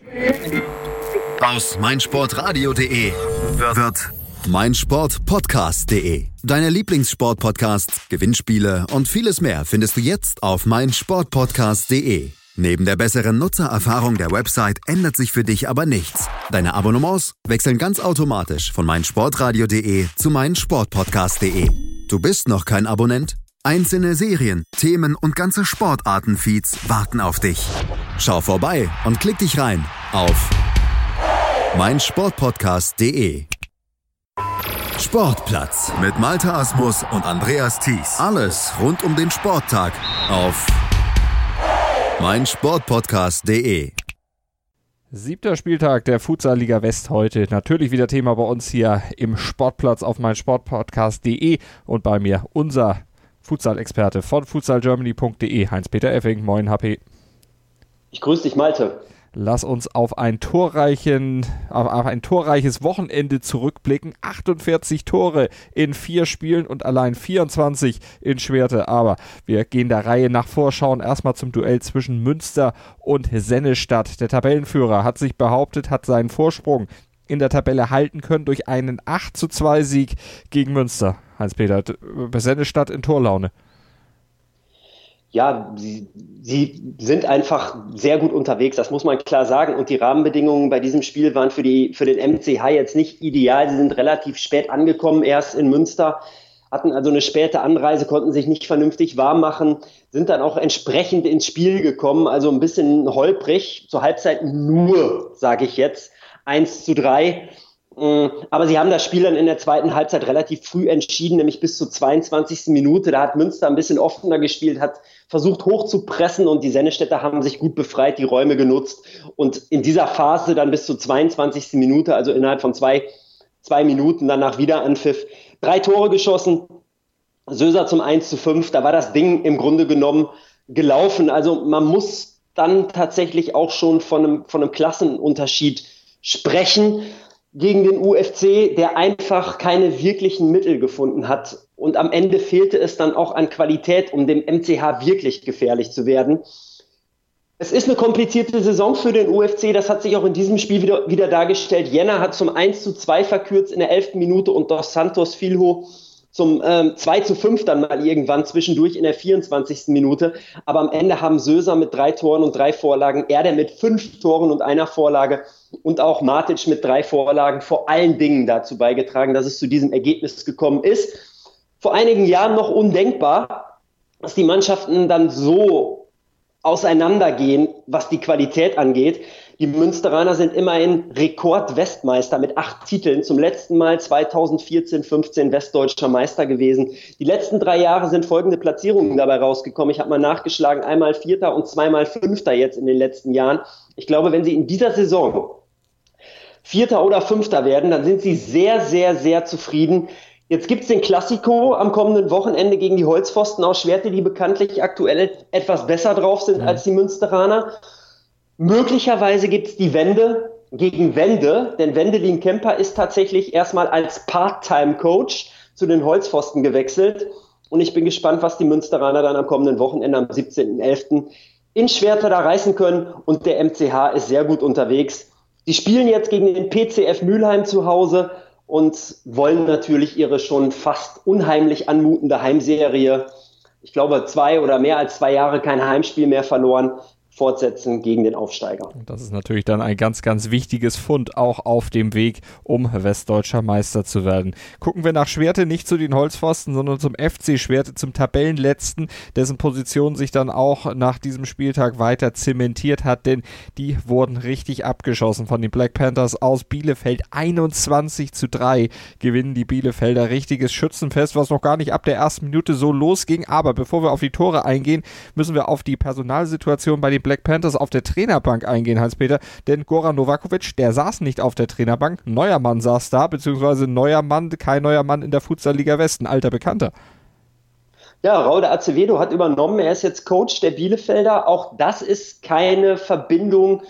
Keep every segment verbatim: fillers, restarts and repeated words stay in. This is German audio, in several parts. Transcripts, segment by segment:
Aus meinsportradio punkt de wird meinsportpodcast punkt de. Deine Lieblingssportpodcasts, Gewinnspiele und vieles mehr findest du jetzt auf meinsportpodcast punkt de. Neben der besseren Nutzererfahrung der Website ändert sich für dich aber nichts. Deine Abonnements wechseln ganz automatisch von meinsportradio punkt de zu meinsportpodcast punkt de. Du bist noch kein Abonnent? Einzelne Serien, Themen und ganze Sportarten-Feeds warten auf dich. Schau vorbei und klick dich rein auf meinsportpodcast punkt de. Sportplatz mit Malte Asmus und Andreas Thies. Alles rund um den Sporttag auf meinsportpodcast punkt de. Siebter Spieltag der Futsal-Liga West heute. Natürlich wieder Thema bei uns hier im Sportplatz auf meinsportpodcast punkt de und bei mir unser Futsal-Experte von futsalgermany punkt de, Heinz-Peter Effing. Moin, H P. Ich grüße dich, Malte. Lass uns auf ein torreichen, auf ein torreiches Wochenende zurückblicken. achtundvierzig Tore in vier Spielen und allein vierundzwanzig in Schwerte. Aber wir gehen der Reihe nach Vorschauen. Erstmal zum Duell zwischen Münster und Sennestadt. Der Tabellenführer hat sich behauptet, hat seinen Vorsprung in der Tabelle halten können durch einen acht zu zwei Sieg gegen Münster. Heinz-Peter, Sennestadt in Torlaune. Ja, sie, sie sind einfach sehr gut unterwegs, das muss man klar sagen. Und die Rahmenbedingungen bei diesem Spiel waren für, die, für den M C H jetzt nicht ideal. Sie sind relativ spät angekommen, erst in Münster, hatten also eine späte Anreise, konnten sich nicht vernünftig warm machen, sind dann auch entsprechend ins Spiel gekommen. Also ein bisschen holprig, zur Halbzeit nur, sage ich jetzt, eins zu drei. Aber sie haben das Spiel dann in der zweiten Halbzeit relativ früh entschieden, nämlich bis zur zweiundzwanzigsten Minute. Da hat Münster ein bisschen offener gespielt, hat versucht hoch zu pressen und die Sennestädter haben sich gut befreit, die Räume genutzt. Und in dieser Phase dann bis zur zweiundzwanzigsten Minute, also innerhalb von zwei, zwei Minuten, danach wieder Anpfiff, drei Tore geschossen. Söser zum eins zu fünf, da war das Ding im Grunde genommen gelaufen. Also man muss dann tatsächlich auch schon von einem, von einem Klassenunterschied sprechen gegen den U F C, der einfach keine wirklichen Mittel gefunden hat. Und am Ende fehlte es dann auch an Qualität, um dem M C H wirklich gefährlich zu werden. Es ist eine komplizierte Saison für den U F C, das hat sich auch in diesem Spiel wieder, wieder dargestellt. Jenner hat zum eins zu zwei verkürzt in der elften Minute und Dos Santos Filho zum ähm, zwei zu fünf dann mal irgendwann zwischendurch in der vierundzwanzigsten Minute. Aber am Ende haben Söser mit drei Toren und drei Vorlagen, Erde mit fünf Toren und einer Vorlage und auch Matic mit drei Vorlagen vor allen Dingen dazu beigetragen, dass es zu diesem Ergebnis gekommen ist. Vor einigen Jahren noch undenkbar, dass die Mannschaften dann so auseinandergehen, was die Qualität angeht. Die Münsteraner sind immerhin Rekord-Westmeister mit acht Titeln. Zum letzten Mal zweitausendvierzehn fünfzehn westdeutscher Meister gewesen. Die letzten drei Jahre sind folgende Platzierungen dabei rausgekommen. Ich habe mal nachgeschlagen, einmal Vierter und zweimal Fünfter jetzt in den letzten Jahren. Ich glaube, wenn sie in dieser Saison Vierter oder Fünfter werden, dann sind sie sehr, sehr, sehr zufrieden. Jetzt gibt's den Klassiko am kommenden Wochenende gegen die Holzpfosten aus Schwerte, die bekanntlich aktuell etwas besser drauf sind mhm. als die Münsteraner. Möglicherweise gibt's die Wende gegen Wende, denn Wendelin Kemper ist tatsächlich erstmal als Part-Time-Coach zu den Holzpfosten gewechselt. Und ich bin gespannt, was die Münsteraner dann am kommenden Wochenende am siebzehnten elften in Schwerte da reißen können. Und der M C H ist sehr gut unterwegs. Die spielen jetzt gegen den P C F Mülheim zu Hause und wollen natürlich ihre schon fast unheimlich anmutende Heimserie, ich glaube zwei oder mehr als zwei Jahre kein Heimspiel mehr verloren, fortsetzen gegen den Aufsteiger. Das ist natürlich dann ein ganz, ganz wichtiges Fund, auch auf dem Weg, um westdeutscher Meister zu werden. Gucken wir nach Schwerte nicht zu den Holzpfosten, sondern zum F C Schwerte, zum Tabellenletzten, dessen Position sich dann auch nach diesem Spieltag weiter zementiert hat, denn die wurden richtig abgeschossen von den Black Panthers aus Bielefeld. einundzwanzig zu drei gewinnen die Bielefelder. Richtiges Schützenfest, was noch gar nicht ab der ersten Minute so losging. Aber bevor wir auf die Tore eingehen, müssen wir auf die Personalsituation bei den Black Panthers auf der Trainerbank eingehen, Heinz-Peter, denn Goran Novakovic, der saß nicht auf der Trainerbank, neuer Mann saß da, beziehungsweise neuer Mann, kein neuer Mann in der Futsal-Liga West, ein alter Bekannter. Ja, Raul de Acevedo hat übernommen, er ist jetzt Coach der Bielefelder, auch das ist keine Verbindung,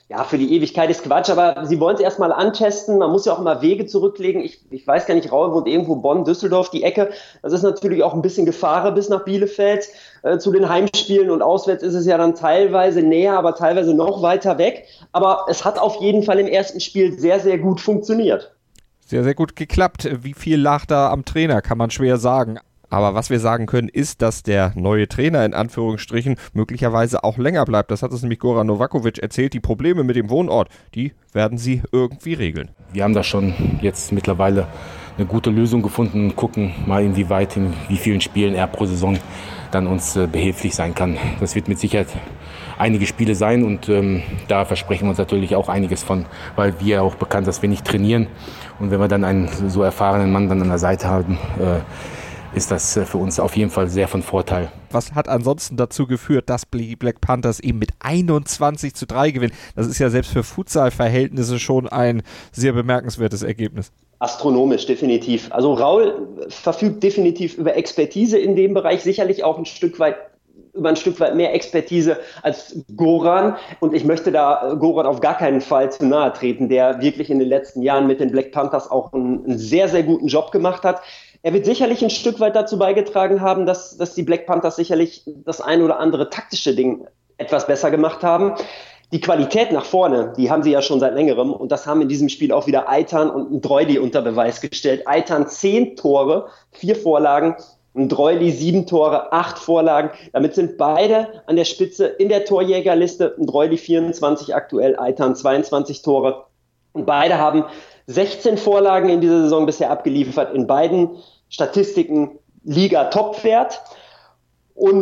Ja, für die Ewigkeit ist Quatsch, aber sie wollen es erstmal antesten. Man muss ja auch immer Wege zurücklegen. Ich, ich weiß gar nicht, Raul wohnt irgendwo Bonn, Düsseldorf, die Ecke. Das ist natürlich auch ein bisschen Gefahr bis nach Bielefeld äh, zu den Heimspielen, und auswärts ist es ja dann teilweise näher, aber teilweise noch weiter weg. Aber es hat auf jeden Fall im ersten Spiel sehr, sehr gut funktioniert. Sehr, sehr gut geklappt. Wie viel lag da am Trainer, kann man schwer sagen. Aber was wir sagen können, ist, dass der neue Trainer in Anführungsstrichen möglicherweise auch länger bleibt. Das hat uns nämlich Goran Novakovic erzählt. Die Probleme mit dem Wohnort, die werden sie irgendwie regeln. Wir haben da schon jetzt mittlerweile eine gute Lösung gefunden und gucken mal, inwieweit, in wie vielen Spielen er pro Saison dann uns äh, behilflich sein kann. Das wird mit Sicherheit einige Spiele sein, und ähm, da versprechen wir uns natürlich auch einiges von, weil wir auch bekannt, dass wir nicht trainieren. Und wenn wir dann einen so erfahrenen Mann dann an der Seite haben, äh, ist das für uns auf jeden Fall sehr von Vorteil. Was hat ansonsten dazu geführt, dass die Black Panthers eben mit einundzwanzig zu drei gewinnen? Das ist ja selbst für Futsal-Verhältnisse schon ein sehr bemerkenswertes Ergebnis. Astronomisch, definitiv. Also Raul verfügt definitiv über Expertise in dem Bereich, sicherlich auch ein Stück weit über ein Stück weit mehr Expertise als Goran. Und ich möchte da Goran auf gar keinen Fall zu nahe treten, der wirklich in den letzten Jahren mit den Black Panthers auch einen, einen sehr, sehr guten Job gemacht hat. Er wird sicherlich ein Stück weit dazu beigetragen haben, dass, dass die Black Panthers sicherlich das ein oder andere taktische Ding etwas besser gemacht haben. Die Qualität nach vorne, die haben sie ja schon seit längerem, und das haben in diesem Spiel auch wieder Eitan und Ndroili unter Beweis gestellt. Eitan zehn Tore, vier Vorlagen, Ndroili sieben Tore, acht Vorlagen. Damit sind beide an der Spitze in der Torjägerliste. Ndroili vierundzwanzig aktuell, Eitan zweiundzwanzig Tore. Und beide haben sechzehn Vorlagen in dieser Saison bisher abgeliefert, in beiden Statistiken Liga-Topwert. Und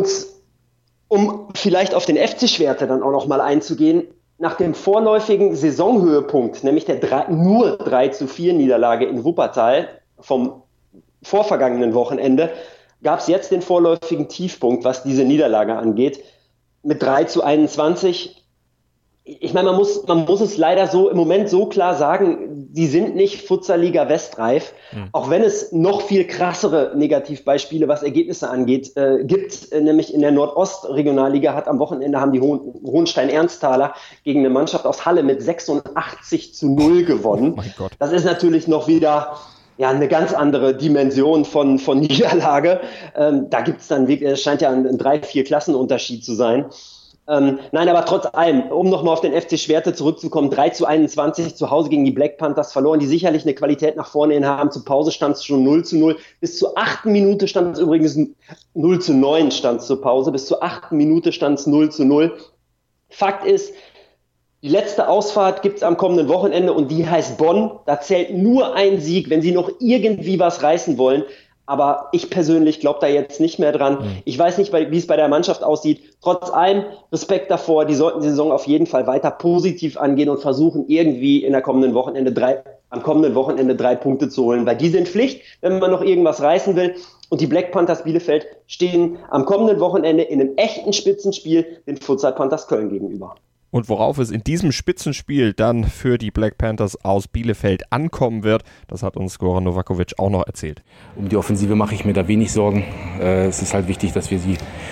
um vielleicht auf den F C Schwerte dann auch noch mal einzugehen, nach dem vorläufigen Saisonhöhepunkt, nämlich der drei, nur drei zu vier Niederlage in Wuppertal vom vorvergangenen Wochenende, gab es jetzt den vorläufigen Tiefpunkt, was diese Niederlage angeht, mit drei zu einundzwanzig. Ich meine, man muss, man muss es leider so im Moment so klar sagen, die sind nicht Futsal-Liga Westreif, mhm. auch wenn es noch viel krassere Negativbeispiele, was Ergebnisse angeht, äh, gibt. Äh, nämlich in der Nordost-Regionalliga hat am Wochenende haben die Hohen, Hohenstein-Ernsthaler gegen eine Mannschaft aus Halle mit sechsundachtzig zu null gewonnen. Oh mein Gott. Das ist natürlich noch wieder ja eine ganz andere Dimension von, von Niederlage. Ähm, da gibt es dann wirklich, es scheint ja ein, ein drei, vier Klassenunterschied zu sein. Ähm, nein, aber trotz allem, um nochmal auf den F C Schwerte zurückzukommen, drei zu einundzwanzig zu Hause gegen die Black Panthers verloren, die sicherlich eine Qualität nach vorne hin haben. Zur Pause stand es schon null zu null. Bis zur achten Minute stand es übrigens null zu neun stand es zur Pause. Bis zur achten Minute stand es null zu null. Fakt ist, die letzte Ausfahrt gibt es am kommenden Wochenende, und die heißt Bonn. Da zählt nur ein Sieg, wenn sie noch irgendwie was reißen wollen. Aber ich persönlich glaube da jetzt nicht mehr dran. Mhm. Ich weiß nicht, wie es bei der Mannschaft aussieht. Trotz allem Respekt davor. Die sollten die Saison auf jeden Fall weiter positiv angehen und versuchen, irgendwie in der kommenden Wochenende drei, am kommenden Wochenende drei Punkte zu holen. Weil die sind Pflicht, wenn man noch irgendwas reißen will. Und die Black Panthers Bielefeld stehen am kommenden Wochenende in einem echten Spitzenspiel den Futsal Panthers Köln gegenüber. Und worauf es in diesem Spitzenspiel dann für die Black Panthers aus Bielefeld ankommen wird, das hat uns Goran Novakovic auch noch erzählt. Um die Offensive mache ich mir da wenig Sorgen. Äh, es ist halt wichtig, dass wir sie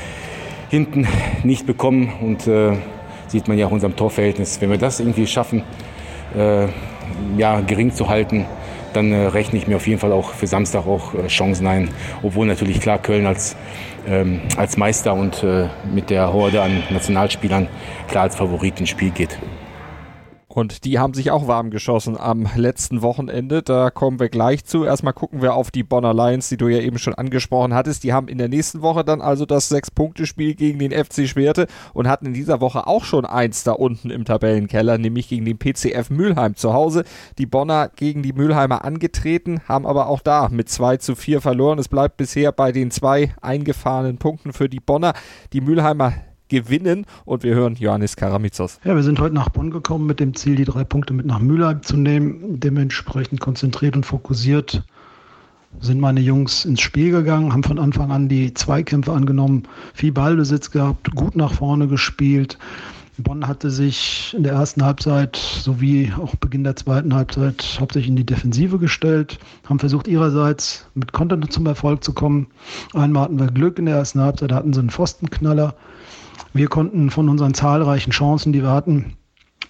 hinten nicht bekommen. Und äh, sieht man ja auch in unserem Torverhältnis. Wenn wir das irgendwie schaffen, äh, ja, gering zu halten, dann äh, rechne ich mir auf jeden Fall auch für Samstag auch äh, Chancen ein. Obwohl natürlich klar Köln als, ähm, als Meister und äh, mit der Horde an Nationalspielern klar als Favorit ins Spiel geht. Und die haben sich auch warm geschossen am letzten Wochenende. Da kommen wir gleich zu. Erstmal gucken wir auf die Bonner Lions, die du ja eben schon angesprochen hattest. Die haben in der nächsten Woche dann also das Sechs-Punkte-Spiel gegen den F C Schwerte und hatten in dieser Woche auch schon eins da unten im Tabellenkeller, nämlich gegen den P C F Mülheim zu Hause. Die Bonner gegen die Mülheimer angetreten, haben aber auch da mit zwei zu vier verloren. Es bleibt bisher bei den zwei eingefahrenen Punkten für die Bonner. Die Mülheimer gewinnen, und wir hören Ioannis Karamitsos. Ja, wir sind heute nach Bonn gekommen mit dem Ziel, die drei Punkte mit nach Mülheim zu nehmen. Dementsprechend konzentriert und fokussiert sind meine Jungs ins Spiel gegangen, haben von Anfang an die Zweikämpfe angenommen, viel Ballbesitz gehabt, gut nach vorne gespielt. Bonn hatte sich in der ersten Halbzeit sowie auch Beginn der zweiten Halbzeit hauptsächlich in die Defensive gestellt, haben versucht ihrerseits mit Kontern zum Erfolg zu kommen. Einmal hatten wir Glück in der ersten Halbzeit, hatten sie einen Pfostenknaller. Wir konnten von unseren zahlreichen Chancen, die wir hatten,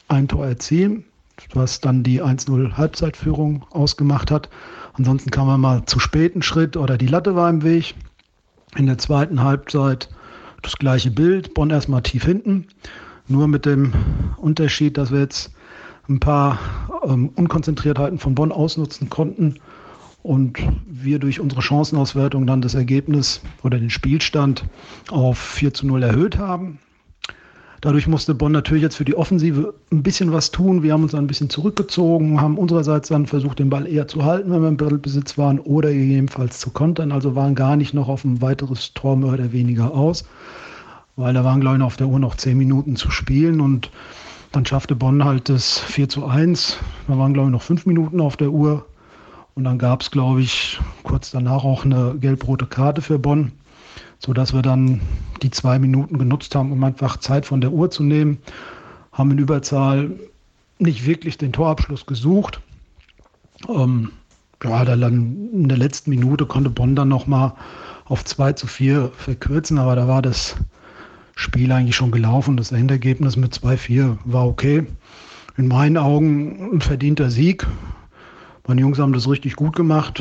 ein Tor erzielen, was dann die eins null Halbzeitführung ausgemacht hat. Ansonsten kam man mal zu späten Schritt oder die Latte war im Weg. In der zweiten Halbzeit das gleiche Bild, Bonn erstmal tief hinten, nur mit dem Unterschied, dass wir jetzt ein paar ähm, Unkonzentriertheiten von Bonn ausnutzen konnten und wir durch unsere Chancenauswertung dann das Ergebnis oder den Spielstand auf vier zu null erhöht haben. Dadurch musste Bonn natürlich jetzt für die Offensive ein bisschen was tun. Wir haben uns ein bisschen zurückgezogen, haben unsererseits dann versucht, den Ball eher zu halten, wenn wir im Drittelbesitz waren, oder gegebenenfalls zu kontern. Also waren gar nicht noch auf ein weiteres Tor mehr oder weniger aus, weil da waren, glaube ich, auf der Uhr noch zehn Minuten zu spielen. Und dann schaffte Bonn halt das vier zu eins. Da waren, glaube ich, noch fünf Minuten auf der Uhr. Und dann gab es, glaube ich, kurz danach auch eine gelb-rote Karte für Bonn, sodass wir dann die zwei Minuten genutzt haben, um einfach Zeit von der Uhr zu nehmen. Haben in Überzahl nicht wirklich den Torabschluss gesucht. Ähm, ja, dann in der letzten Minute konnte Bonn dann nochmal auf zwei zu vier verkürzen, aber da war das Spiel eigentlich schon gelaufen. Das Endergebnis mit zwei vier war okay. In meinen Augen ein verdienter Sieg. Meine Jungs haben das richtig gut gemacht.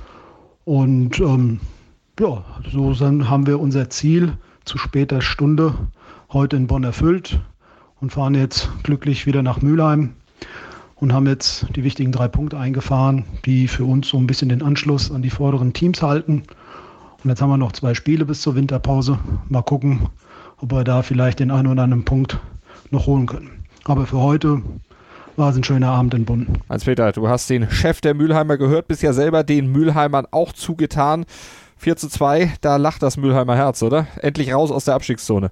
Und ähm, ja, so haben wir unser Ziel zu später Stunde heute in Bonn erfüllt und fahren jetzt glücklich wieder nach Mülheim und haben jetzt die wichtigen drei Punkte eingefahren, die für uns so ein bisschen den Anschluss an die vorderen Teams halten. Und jetzt haben wir noch zwei Spiele bis zur Winterpause. Mal gucken, ob wir da vielleicht den einen oder anderen Punkt noch holen können. Aber für heute war es ein schöner Abend in Bonn. Hans-Peter, du hast den Chef der Mülheimer gehört, bist ja selber den Mülheimern auch zugetan. vier zu zwei, da lacht das Mülheimer Herz, oder? Endlich raus aus der Abstiegszone.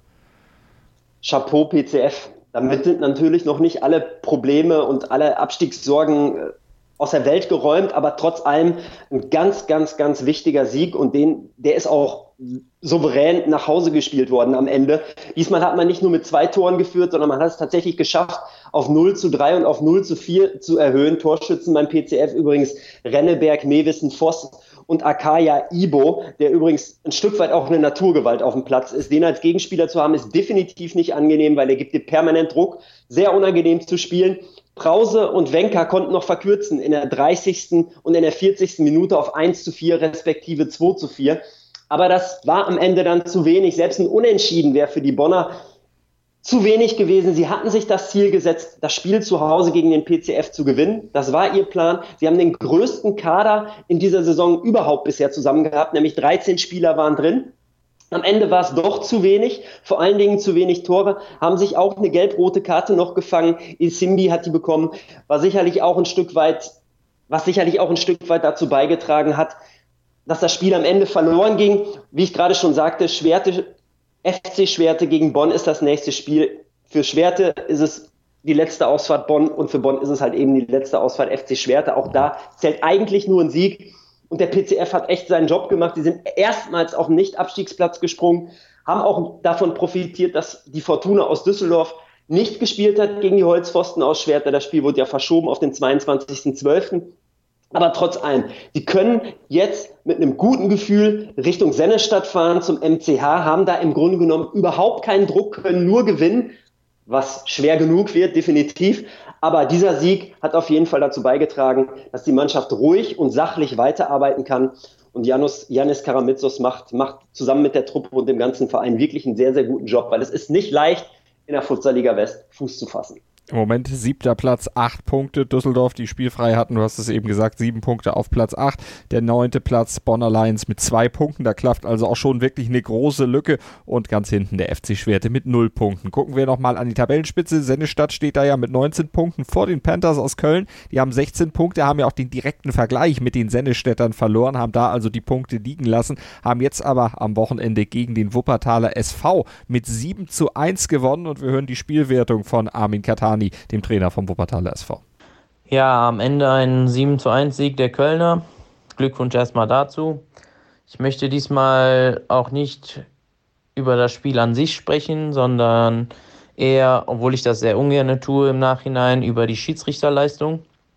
Chapeau P C F. Damit sind natürlich noch nicht alle Probleme und alle Abstiegssorgen aus der Welt geräumt, aber trotz allem ein ganz, ganz, ganz wichtiger Sieg und den, der ist auch souverän nach Hause gespielt worden am Ende. Diesmal hat man nicht nur mit zwei Toren geführt, sondern man hat es tatsächlich geschafft, auf null zu drei und auf null zu vier zu erhöhen. Torschützen beim P C F übrigens Renneberg, Mewissen, Voss und Akaya Ibo, der übrigens ein Stück weit auch eine Naturgewalt auf dem Platz ist. Den als Gegenspieler zu haben, ist definitiv nicht angenehm, weil er gibt dir permanent Druck. Sehr unangenehm zu spielen. Brause und Wenker konnten noch verkürzen in der dreißigsten und in der vierzigsten Minute auf eins zu vier respektive zwei zu vier. Aber das war am Ende dann zu wenig. Selbst ein Unentschieden wäre für die Bonner zu wenig gewesen. Sie hatten sich das Ziel gesetzt, das Spiel zu Hause gegen den P C F zu gewinnen. Das war ihr Plan. Sie haben den größten Kader in dieser Saison überhaupt bisher zusammen gehabt, nämlich dreizehn Spieler waren drin. Am Ende war es doch zu wenig, vor allen Dingen zu wenig Tore, haben sich auch eine gelb-rote Karte noch gefangen. Isimbi hat die bekommen, war sicherlich auch ein Stück weit, was sicherlich auch ein Stück weit dazu beigetragen hat, dass das Spiel am Ende verloren ging. Wie ich gerade schon sagte, Schwerte, F C Schwerte gegen Bonn ist das nächste Spiel. Für Schwerte ist es die letzte Ausfahrt Bonn und für Bonn ist es halt eben die letzte Ausfahrt F C Schwerte. Auch da zählt eigentlich nur ein Sieg. Und der P C F hat echt seinen Job gemacht. Sie sind erstmals auf den Nicht-Abstiegsplatz gesprungen, haben auch davon profitiert, dass die Fortuna aus Düsseldorf nicht gespielt hat gegen die Holzpfosten aus Schwerte. Das Spiel wurde ja verschoben auf den zweiundzwanzigsten zwölften Aber trotz allem, sie können jetzt mit einem guten Gefühl Richtung Sennestadt fahren zum M C H, haben da im Grunde genommen überhaupt keinen Druck, können nur gewinnen, was schwer genug wird, definitiv. Aber dieser Sieg hat auf jeden Fall dazu beigetragen, dass die Mannschaft ruhig und sachlich weiterarbeiten kann. Und Janis, Janis Karamitsos macht, macht zusammen mit der Truppe und dem ganzen Verein wirklich einen sehr, sehr guten Job, weil es ist nicht leicht, in der Futsal-Liga West Fuß zu fassen. Im Moment siebter Platz, acht Punkte. Düsseldorf, die spielfrei hatten, du hast es eben gesagt, sieben Punkte auf Platz acht. Der neunte Platz, Bonner Lions mit zwei Punkten. Da klafft also auch schon wirklich eine große Lücke. Und ganz hinten der F C Schwerte mit null Punkten. Gucken wir nochmal an die Tabellenspitze. Sennestadt steht da ja mit neunzehn Punkten vor den Panthers aus Köln. Die haben sechzehn Punkte, haben ja auch den direkten Vergleich mit den Sennestädtern verloren, haben da also die Punkte liegen lassen, haben jetzt aber am Wochenende gegen den Wuppertaler S V mit sieben zu eins gewonnen. Und wir hören die Spielwertung von Armin Katani, dem Trainer vom Wuppertaler S V. Ja, am Ende ein sieben zu eins Sieg der Kölner. Glückwunsch erstmal dazu. Ich möchte diesmal auch nicht über das Spiel an sich sprechen, sondern eher, obwohl ich das sehr ungern tue im Nachhinein, über die Schiedsrichterleistung.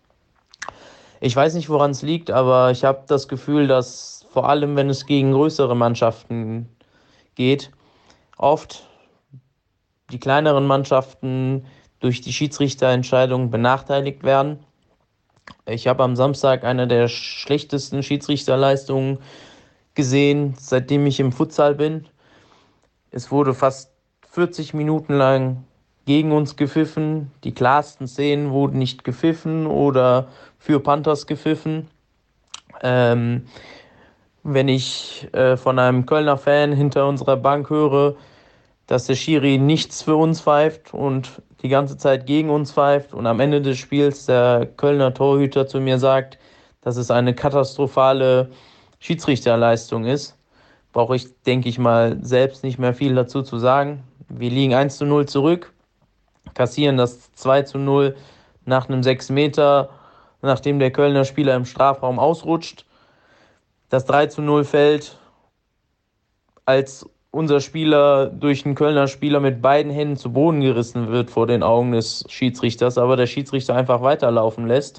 Ich weiß nicht, woran es liegt, aber ich habe das Gefühl, dass vor allem, wenn es gegen größere Mannschaften geht, oft die kleineren Mannschaften durch die Schiedsrichterentscheidung benachteiligt werden. Ich habe am Samstag eine der schlechtesten Schiedsrichterleistungen gesehen, seitdem ich im Futsal bin. Es wurde fast vierzig Minuten lang gegen uns gepfiffen. Die klarsten Szenen wurden nicht gepfiffen oder für Panthers gepfiffen. Ähm, wenn ich äh, von einem Kölner Fan hinter unserer Bank höre, dass der Schiri nichts für uns pfeift und die ganze Zeit gegen uns pfeift und am Ende des Spiels der Kölner Torhüter zu mir sagt, dass es eine katastrophale Schiedsrichterleistung ist, brauche ich, denke ich mal, selbst nicht mehr viel dazu zu sagen. Wir liegen eins zu null zurück, kassieren das zwei zu null nach einem sechs Meter, nachdem der Kölner Spieler im Strafraum ausrutscht. Das drei zu null fällt, als unser Spieler durch einen Kölner Spieler mit beiden Händen zu Boden gerissen wird vor den Augen des Schiedsrichters, aber der Schiedsrichter einfach weiterlaufen lässt.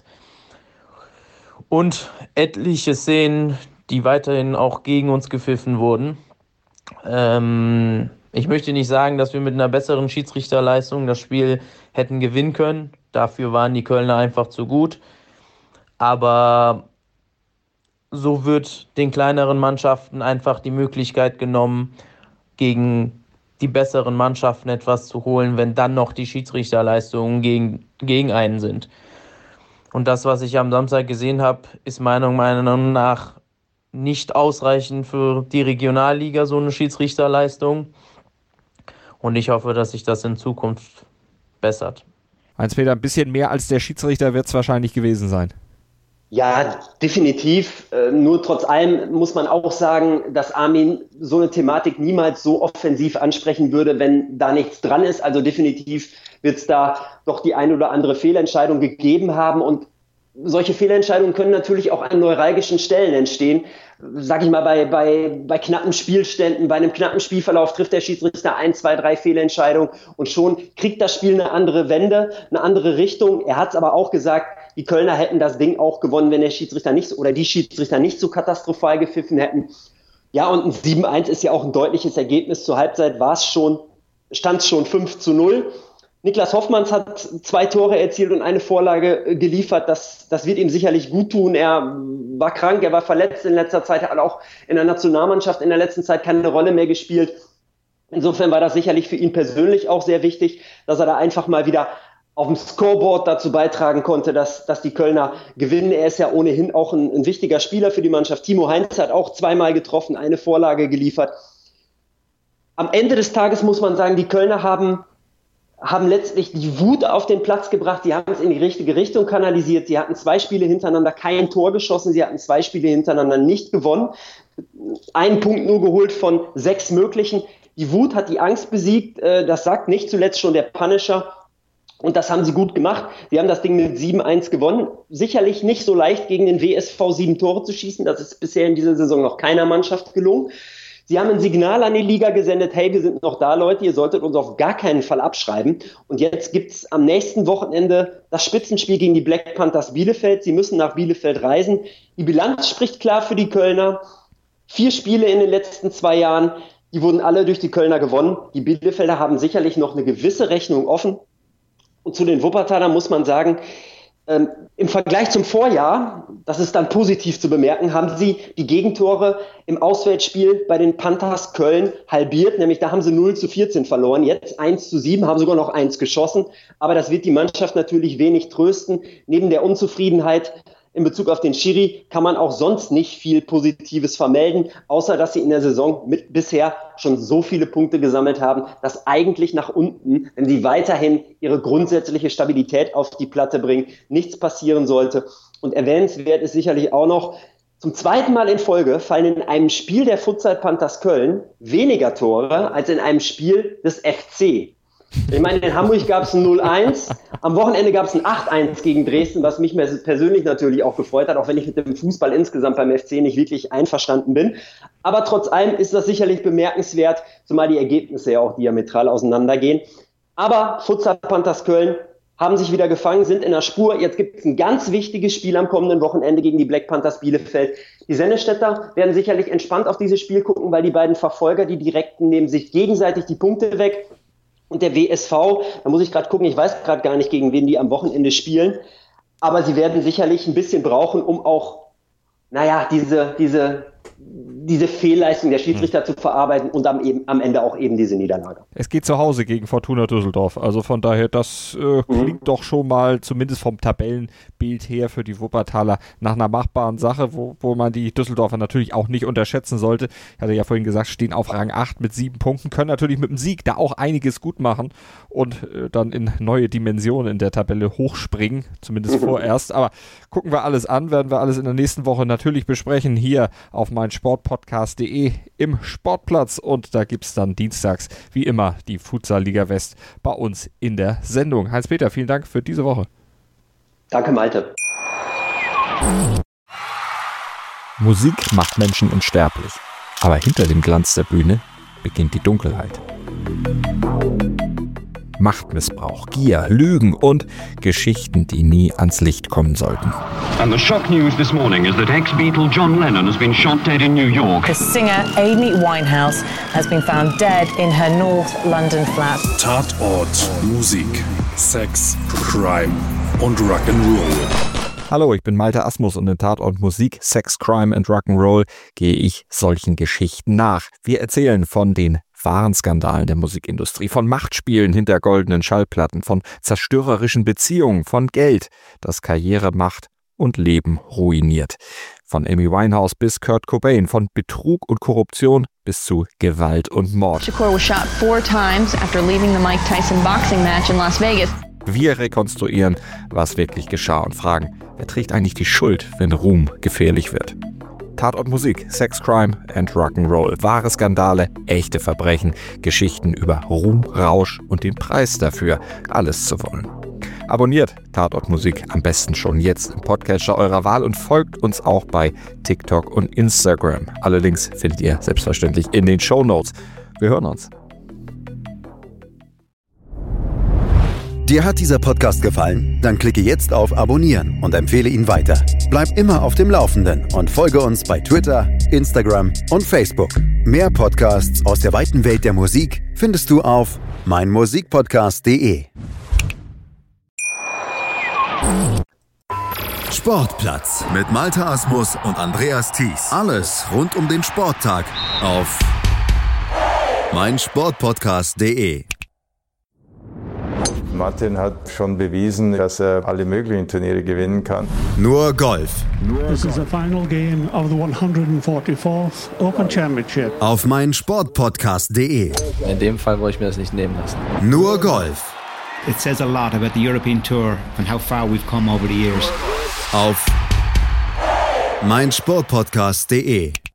Und etliche Szenen, die weiterhin auch gegen uns gepfiffen wurden. Ähm, ich möchte nicht sagen, dass wir mit einer besseren Schiedsrichterleistung das Spiel hätten gewinnen können. Dafür waren die Kölner einfach zu gut. Aber so wird den kleineren Mannschaften einfach die Möglichkeit genommen, gegen die besseren Mannschaften etwas zu holen, wenn dann noch die Schiedsrichterleistungen gegen, gegen einen sind. Und das, was ich am Samstag gesehen habe, ist meiner Meinung nach nicht ausreichend für die Regionalliga, so eine Schiedsrichterleistung. Und ich hoffe, dass sich das in Zukunft bessert. Heinz-Peter, ein bisschen mehr als der Schiedsrichter wird es wahrscheinlich gewesen sein. Ja, definitiv. Äh, nur trotz allem muss man auch sagen, dass Armin so eine Thematik niemals so offensiv ansprechen würde, wenn da nichts dran ist. Also definitiv wird es da doch die ein oder andere Fehlentscheidung gegeben haben. Und solche Fehlentscheidungen können natürlich auch an neuralgischen Stellen entstehen. Sag ich mal, bei, bei, bei knappen Spielständen, bei einem knappen Spielverlauf trifft der Schiedsrichter ein, zwei, drei Fehlentscheidungen und schon kriegt das Spiel eine andere Wende, eine andere Richtung. Er hat es aber auch gesagt, die Kölner hätten das Ding auch gewonnen, wenn der Schiedsrichter nicht so, oder die Schiedsrichter nicht so katastrophal gepfiffen hätten. Ja, und ein sieben eins ist ja auch ein deutliches Ergebnis. Zur Halbzeit war es schon, stand es schon fünf zu null. Niklas Hoffmanns hat zwei Tore erzielt und eine Vorlage geliefert. Das, das wird ihm sicherlich gut tun. Er war krank, er war verletzt in letzter Zeit, er hat auch in der Nationalmannschaft in der letzten Zeit keine Rolle mehr gespielt. Insofern war das sicherlich für ihn persönlich auch sehr wichtig, dass er da einfach mal wieder auf dem Scoreboard dazu beitragen konnte, dass, dass die Kölner gewinnen. Er ist ja ohnehin auch ein, ein wichtiger Spieler für die Mannschaft. Timo Heinz hat auch zweimal getroffen, eine Vorlage geliefert. Am Ende des Tages muss man sagen, die Kölner haben haben letztlich die Wut auf den Platz gebracht, die haben es in die richtige Richtung kanalisiert, sie hatten zwei Spiele hintereinander kein Tor geschossen, sie hatten zwei Spiele hintereinander nicht gewonnen, einen Punkt nur geholt von sechs möglichen. Die Wut hat die Angst besiegt, das sagt nicht zuletzt schon der Punisher und das haben sie gut gemacht. Sie haben das Ding mit sieben eins gewonnen, sicherlich nicht so leicht gegen den W S V sieben Tore zu schießen, das ist bisher in dieser Saison noch keiner Mannschaft gelungen. Sie haben ein Signal an die Liga gesendet, hey, wir sind noch da, Leute, ihr solltet uns auf gar keinen Fall abschreiben. Und jetzt gibt's am nächsten Wochenende das Spitzenspiel gegen die Black Panthers Bielefeld. Sie müssen nach Bielefeld reisen. Die Bilanz spricht klar für die Kölner. Vier Spiele in den letzten zwei Jahren, die wurden alle durch die Kölner gewonnen. Die Bielefelder haben sicherlich noch eine gewisse Rechnung offen. Und zu den Wuppertaler muss man sagen, Ähm, im Vergleich zum Vorjahr, das ist dann positiv zu bemerken, haben sie die Gegentore im Auswärtsspiel bei den Panthers Köln halbiert, nämlich da haben sie null zu vierzehn verloren, jetzt eins zu sieben, haben sogar noch eins geschossen, aber das wird die Mannschaft natürlich wenig trösten. Neben der Unzufriedenheit in Bezug auf den Schiri kann man auch sonst nicht viel Positives vermelden, außer dass sie in der Saison mit bisher schon so viele Punkte gesammelt haben, dass eigentlich nach unten, wenn sie weiterhin ihre grundsätzliche Stabilität auf die Platte bringen, nichts passieren sollte. Und erwähnenswert ist sicherlich auch noch, zum zweiten Mal in Folge fallen in einem Spiel der Futsal Panthers Köln weniger Tore als in einem Spiel des F C. Ich meine, in Hamburg gab es ein null eins, am Wochenende gab es ein acht eins gegen Dresden, was mich persönlich natürlich auch gefreut hat, auch wenn ich mit dem Fußball insgesamt beim F C nicht wirklich einverstanden bin. Aber trotz allem ist das sicherlich bemerkenswert, zumal die Ergebnisse ja auch diametral auseinandergehen. Aber Futsal Panthers Köln haben sich wieder gefangen, sind in der Spur. Jetzt gibt es ein ganz wichtiges Spiel am kommenden Wochenende gegen die Black Panthers Bielefeld. Die Sennestädter werden sicherlich entspannt auf dieses Spiel gucken, weil die beiden Verfolger, die Direkten, nehmen sich gegenseitig die Punkte weg. Und der W S V, da muss ich gerade gucken, ich weiß gerade gar nicht, gegen wen die am Wochenende spielen, aber sie werden sicherlich ein bisschen brauchen, um auch, naja, diese, diese, diese Fehlleistung der Schiedsrichter hm. zu verarbeiten und am, eben, am Ende auch eben diese Niederlage. Es geht zu Hause gegen Fortuna Düsseldorf, also von daher, das äh, klingt mhm. doch schon mal, zumindest vom Tabellenbild her, für die Wuppertaler nach einer machbaren Sache, wo, wo man die Düsseldorfer natürlich auch nicht unterschätzen sollte. Ich hatte ja vorhin gesagt, stehen auf Rang acht mit sieben Punkten, können natürlich mit dem Sieg da auch einiges gut machen und äh, dann in neue Dimensionen in der Tabelle hochspringen, zumindest mhm. vorerst, aber gucken wir alles an, werden wir alles in der nächsten Woche natürlich besprechen, hier auf mein Sportpodcast Podcast punkt de im Sportplatz und da gibt es dann dienstags wie immer die Futsal Liga West bei uns in der Sendung. Heinz-Peter, vielen Dank für diese Woche. Danke, Malte. Musik macht Menschen unsterblich, aber hinter dem Glanz der Bühne beginnt die Dunkelheit. Machtmissbrauch, Gier, Lügen und Geschichten, die nie ans Licht kommen sollten. And the shock news this morning is that ex-Beatle John Lennon has been shot dead in New York. The singer Amy Winehouse has been found dead in her North London flat. Tatort, Musik, Sex, Crime und Rock'n'Roll. Hallo, ich bin Malte Asmus und in Tatort Musik, Sex, Crime and Rock'n'Roll gehe ich solchen Geschichten nach. Wir erzählen von den wahren Skandalen der Musikindustrie, von Machtspielen hinter goldenen Schallplatten, von zerstörerischen Beziehungen, von Geld, das Karriere macht und Leben ruiniert. Von Amy Winehouse bis Kurt Cobain, von Betrug und Korruption bis zu Gewalt und Mord. Shakur was shot four times after leaving the Mike Tyson boxing match in Las Vegas. Wir rekonstruieren, was wirklich geschah und fragen, wer trägt eigentlich die Schuld, wenn Ruhm gefährlich wird? Tatort Musik, Sex, Crime and Rock'n'Roll. Wahre Skandale, echte Verbrechen, Geschichten über Ruhm, Rausch und den Preis dafür, alles zu wollen. Abonniert Tatort Musik am besten schon jetzt im Podcatcher eurer Wahl und folgt uns auch bei TikTok und Instagram. Alle Links findet ihr selbstverständlich in den Shownotes. Wir hören uns. Dir hat dieser Podcast gefallen? Dann klicke jetzt auf Abonnieren und empfehle ihn weiter. Bleib immer auf dem Laufenden und folge uns bei Twitter, Instagram und Facebook. Mehr Podcasts aus der weiten Welt der Musik findest du auf mein musikpodcast punkt de. Sportplatz mit Malte Asmus und Andreas Thies. Alles rund um den Sporttag auf mein sportpodcast punkt de. Martin hat schon bewiesen, dass er alle möglichen Turniere gewinnen kann. Nur Golf. This is the final game of the one hundred forty-fourth Open Championship. Auf mein sportpodcast punkt de. In dem Fall wollte ich mir das nicht nehmen lassen. Nur Golf. It says a lot about the European Tour and how far we've come over the years. Auf mein sportpodcast punkt de.